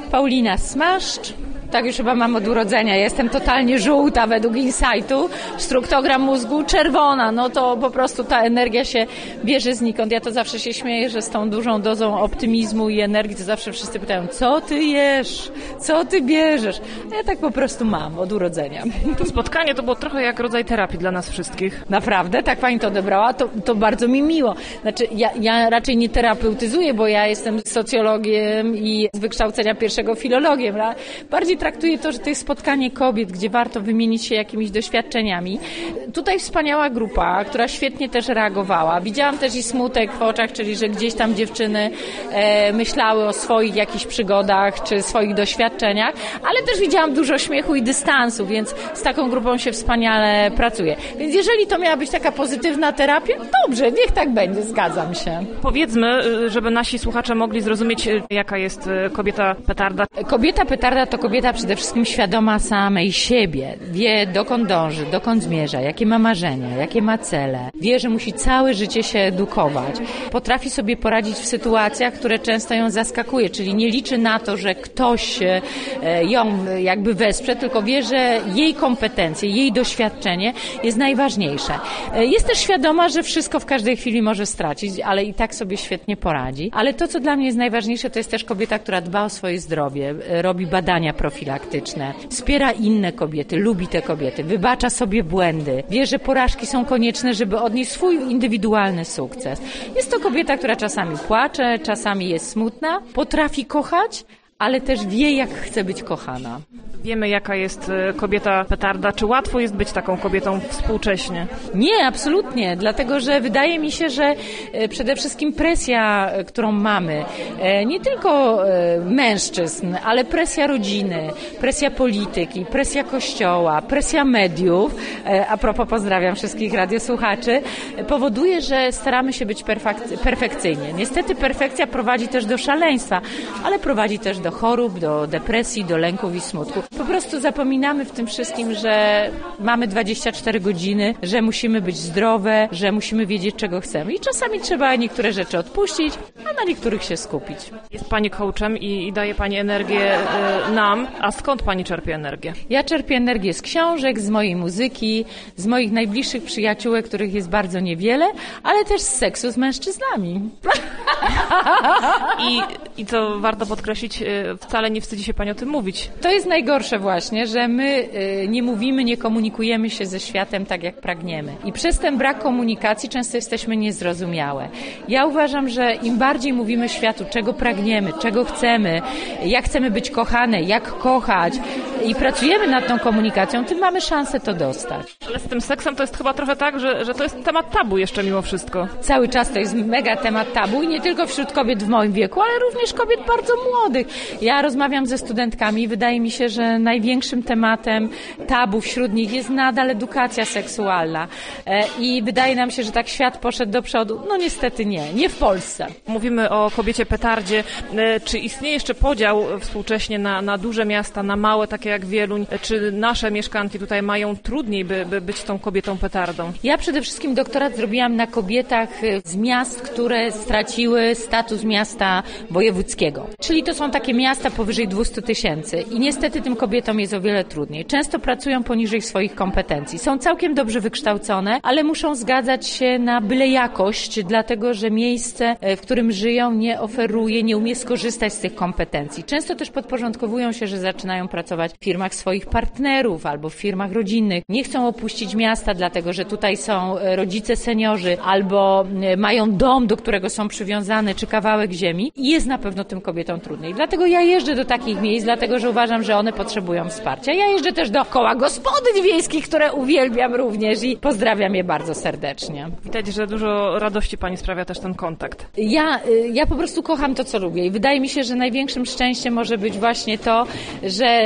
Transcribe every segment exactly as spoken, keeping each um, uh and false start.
Paulina Smaszcz. Tak już chyba mam od urodzenia. Jestem totalnie żółta według Insightu. Struktogram mózgu czerwona. No to po prostu ta energia się bierze znikąd. Ja to zawsze się śmieję, że z tą dużą dozą optymizmu i energii to zawsze wszyscy pytają, co ty jesz? Co ty bierzesz? A ja tak po prostu mam od urodzenia. To spotkanie to było trochę jak rodzaj terapii dla nas wszystkich. Naprawdę? Tak pani to odebrała? To, to bardzo mi miło. Znaczy ja, ja raczej nie terapeutyzuję, bo ja jestem socjologiem i z wykształcenia pierwszego filologiem. Bardziej traktuję to, że to jest spotkanie kobiet, gdzie warto wymienić się jakimiś doświadczeniami. Tutaj wspaniała grupa, która świetnie też reagowała. Widziałam też i smutek w oczach, czyli że gdzieś tam dziewczyny e, myślały o swoich jakichś przygodach czy swoich doświadczeniach, ale też widziałam dużo śmiechu i dystansu, więc z taką grupą się wspaniale pracuje. Więc jeżeli to miała być taka pozytywna terapia, dobrze, niech tak będzie, zgadzam się. Powiedzmy, żeby nasi słuchacze mogli zrozumieć, jaka jest kobieta petarda. Kobieta petarda to kobieta przede wszystkim świadoma samej siebie. Wie, dokąd dąży, dokąd zmierza, jakie ma marzenia, jakie ma cele. Wie, że musi całe życie się edukować. Potrafi sobie poradzić w sytuacjach, które często ją zaskakuje, czyli nie liczy na to, że ktoś ją jakby wesprze, tylko wie, że jej kompetencje, jej doświadczenie jest najważniejsze. Jest też świadoma, że wszystko w każdej chwili może stracić, ale i tak sobie świetnie poradzi. Ale to, co dla mnie jest najważniejsze, to jest też kobieta, która dba o swoje zdrowie, robi badania profilaktyczne, wspiera inne kobiety, lubi te kobiety, wybacza sobie błędy, wie, że porażki są konieczne, żeby odnieść swój indywidualny sukces. Jest to kobieta, która czasami płacze, czasami jest smutna, potrafi kochać, ale też wie, jak chce być kochana. Wiemy, jaka jest kobieta petarda. Czy łatwo jest być taką kobietą współcześnie? Nie, absolutnie. Dlatego, że wydaje mi się, że przede wszystkim presja, którą mamy, nie tylko mężczyzn, ale presja rodziny, presja polityki, presja kościoła, presja mediów, a propos pozdrawiam wszystkich radiosłuchaczy, powoduje, że staramy się być perfek- perfekcyjnie. Niestety perfekcja prowadzi też do szaleństwa, ale prowadzi też do chorób, do depresji, do lęków i smutku. Po prostu zapominamy w tym wszystkim, że mamy dwadzieścia cztery godziny, że musimy być zdrowe, że musimy wiedzieć, czego chcemy. I czasami trzeba niektóre rzeczy odpuścić, a na niektórych się skupić. Jest Pani coachem i, i daje Pani energię y, nam. A skąd Pani czerpie energię? Ja czerpię energię z książek, z mojej muzyki, z moich najbliższych przyjaciółek, których jest bardzo niewiele, ale też z seksu z mężczyznami. I, i co warto podkreślić, wcale nie wstydzi się Pani o tym mówić. To jest najgorsze właśnie, że my y, nie mówimy, nie komunikujemy się ze światem tak, jak pragniemy. I przez ten brak komunikacji często jesteśmy niezrozumiałe. Ja uważam, że im bardziej mówimy światu, czego pragniemy, czego chcemy, jak chcemy być kochane, jak kochać i pracujemy nad tą komunikacją, tym mamy szansę to dostać. Ale z tym seksem to jest chyba trochę tak, że, że to jest temat tabu jeszcze mimo wszystko. Cały czas to jest mega temat tabu i nie tylko wśród kobiet w moim wieku, ale również kobiet bardzo młodych. Ja rozmawiam ze studentkami i wydaje mi się, że największym tematem tabu wśród nich jest nadal edukacja seksualna. I wydaje nam się, że tak świat poszedł do przodu. No niestety nie, nie w Polsce. Mówimy o kobiecie petardzie. Czy istnieje jeszcze podział współcześnie na, na duże miasta, na małe, takie jak Wieluń? Czy nasze mieszkanki tutaj mają trudniej, by, by być tą kobietą petardą? Ja przede wszystkim doktorat zrobiłam na kobietach z miast, które straciły status miasta wojewódzkiego. Czyli to są takie miasta powyżej dwieście tysięcy. I niestety tym kobietom jest o wiele trudniej. Często pracują poniżej swoich kompetencji. Są całkiem dobrze wykształcone, ale muszą zgadzać się na byle jakość, dlatego że miejsce, w którym żyją, nie oferuje, nie umie skorzystać z tych kompetencji. Często też podporządkowują się, że zaczynają pracować w firmach swoich partnerów albo w firmach rodzinnych. Nie chcą opuścić miasta, dlatego że tutaj są rodzice seniorzy albo mają dom, do którego są przywiązane, czy kawałek ziemi. I jest na pewno tym kobietom trudniej. Dlatego ja jeżdżę do takich miejsc, dlatego że uważam, że one potrzebują wsparcia. Ja jeżdżę też do koła gospodyń wiejskich, które uwielbiam również i pozdrawiam je bardzo serdecznie. Widać, że dużo radości Pani sprawia też ten kontakt. Ja, ja po prostu kocham to, co lubię i wydaje mi się, że największym szczęściem może być właśnie to, że ja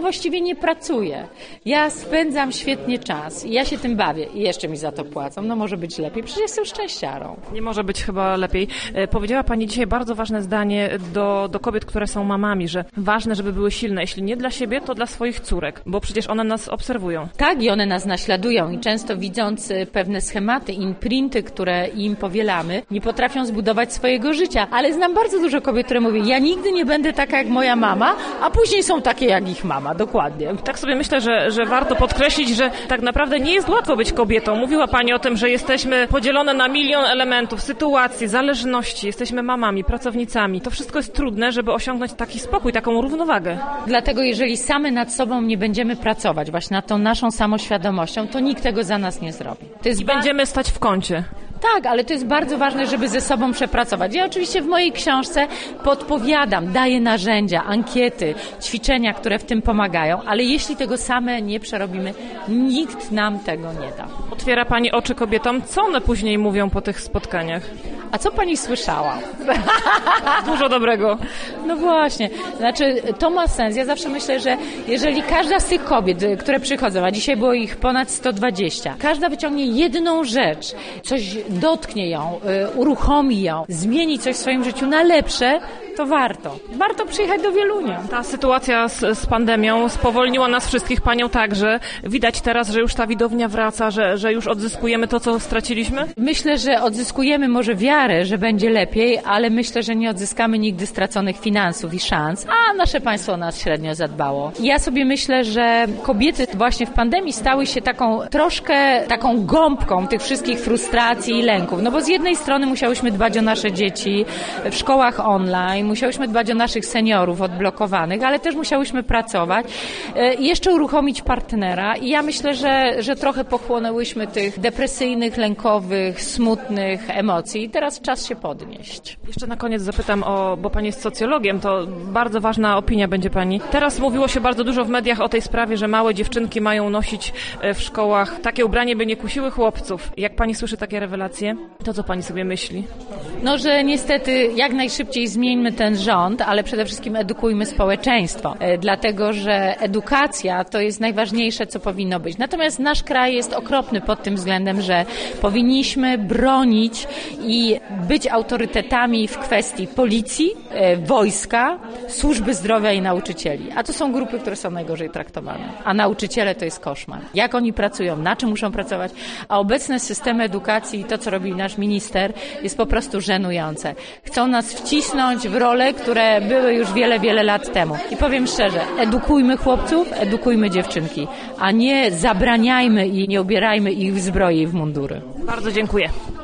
właściwie nie pracuję. Ja spędzam świetnie czas i ja się tym bawię i jeszcze mi za to płacą. No może być lepiej, przecież jestem szczęściarą. Nie może być chyba lepiej. Powiedziała Pani dzisiaj bardzo ważne zdanie do, do kobiet, które są mamami, że ważne, żeby były silne. Jeśli nie dla siebie, to dla swoich córek, bo przecież one nas obserwują. Tak, i one nas naśladują i często widząc pewne schematy, imprinty, które im powielamy, nie potrafią zbudować swojego życia. Ale znam bardzo dużo kobiet, które mówią, ja nigdy nie będę taka jak moja mama, a później są takie jak ich mama, dokładnie. Tak sobie myślę, że, że warto podkreślić, że tak naprawdę nie jest łatwo być kobietą. Mówiła Pani o tym, że jesteśmy podzielone na milion elementów, sytuacji, zależności, jesteśmy mamami, pracownicami. To wszystko jest trudne, żeby osiągnąć taki spokój, taką równowagę. Dlatego jeżeli same nad sobą nie będziemy pracować, właśnie nad tą naszą samoświadomością, to nikt tego za nas nie zrobi. To jest I ba- będziemy stać w kącie. Tak, ale to jest bardzo ważne, żeby ze sobą przepracować. Ja oczywiście w mojej książce podpowiadam, daję narzędzia, ankiety, ćwiczenia, które w tym pomagają, ale jeśli tego same nie przerobimy, nikt nam tego nie da. Otwiera Pani oczy kobietom, co one później mówią po tych spotkaniach? A co Pani słyszała? Dużo dobrego. No właśnie, znaczy to ma sens. Ja zawsze myślę, że jeżeli każda z tych kobiet, które przychodzą, a dzisiaj było ich ponad sto dwadzieścia, każda wyciągnie jedną rzecz, coś dotknie ją, uruchomi ją, zmieni coś w swoim życiu na lepsze, to warto. Warto przyjechać do Wielunia. Ta sytuacja z, z pandemią spowolniła nas wszystkich, Panią także. Widać teraz, że już ta widownia wraca, że, że już odzyskujemy to, co straciliśmy? Myślę, że odzyskujemy może wiarę, że będzie lepiej, ale myślę, że nie odzyskamy nigdy straconych finansów i szans, a nasze państwo o nas średnio zadbało. Ja sobie myślę, że kobiety właśnie w pandemii stały się taką troszkę taką gąbką tych wszystkich frustracji i lęków. No bo z jednej strony musiałyśmy dbać o nasze dzieci w szkołach online, musiałyśmy dbać o naszych seniorów odblokowanych, ale też musiałyśmy pracować i jeszcze uruchomić partnera i ja myślę, że, że trochę pochłonęłyśmy tych depresyjnych, lękowych, smutnych emocji i teraz czas się podnieść. Jeszcze na koniec zapytam, o, bo Pani jest socjologiem, to bardzo ważna opinia będzie Pani. Teraz mówiło się bardzo dużo w mediach o tej sprawie, że małe dziewczynki mają nosić w szkołach takie ubranie, by nie kusiły chłopców. Jak Pani słyszy takie rewelacje, to co Pani sobie myśli? No, że niestety jak najszybciej zmieńmy ten rząd, ale przede wszystkim edukujmy społeczeństwo, e, dlatego że edukacja to jest najważniejsze, co powinno być. Natomiast nasz kraj jest okropny pod tym względem, że powinniśmy bronić i być autorytetami w kwestii policji, e, wojska, służby zdrowia i nauczycieli. A to są grupy, które są najgorzej traktowane. A nauczyciele to jest koszmar. Jak oni pracują, na czym muszą pracować, a obecne systemy edukacji i to, co robi nasz minister, jest po prostu żenujące. Chcą nas wcisnąć w role, które były już wiele, wiele lat temu. I powiem szczerze, edukujmy chłopców, edukujmy dziewczynki, a nie zabraniajmy i nie ubierajmy ich w zbroje i w mundury. Bardzo dziękuję.